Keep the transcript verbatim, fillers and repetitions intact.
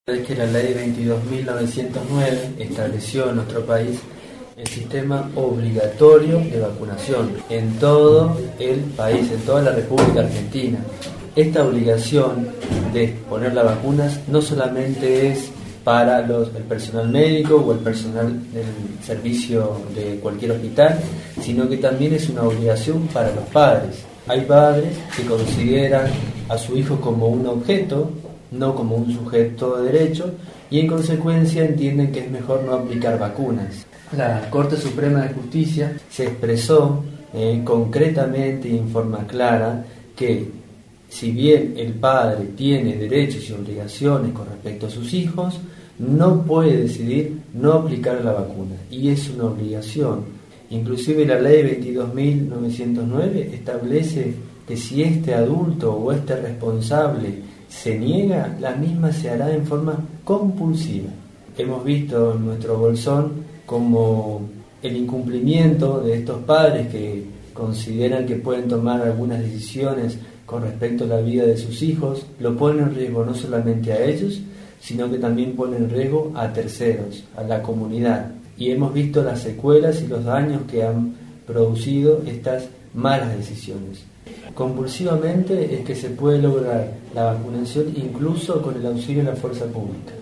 Es que la ley veintidós mil novecientos nueve estableció en nuestro país el sistema obligatorio de vacunación en todo el país, en toda la República Argentina. Esta obligación de poner las vacunas no solamente es para los, el personal médico o el personal del servicio de cualquier hospital, sino que también es una obligación para los padres. Hay padres que consideran a su hijo como un objeto, no como un sujeto de derecho, y en consecuencia entienden que es mejor no aplicar vacunas. La Corte Suprema de Justicia se expresó eh, concretamente y en forma clara que si bien el padre tiene derechos y obligaciones con respecto a sus hijos, no puede decidir no aplicar la vacuna, y es una obligación. Inclusive la ley veintidós mil novecientos nueve establece que si este adulto o este responsable se niega, la misma se hará en forma compulsiva. Hemos visto en nuestro bolsón como el incumplimiento de estos padres que consideran que pueden tomar algunas decisiones con respecto a la vida de sus hijos, lo ponen en riesgo no solamente a ellos, sino que también ponen en riesgo a terceros, a la comunidad. Y hemos visto las secuelas y los daños que han producido estas malas decisiones. Compulsivamente es que se puede lograr la vacunación incluso con el auxilio de la fuerza pública.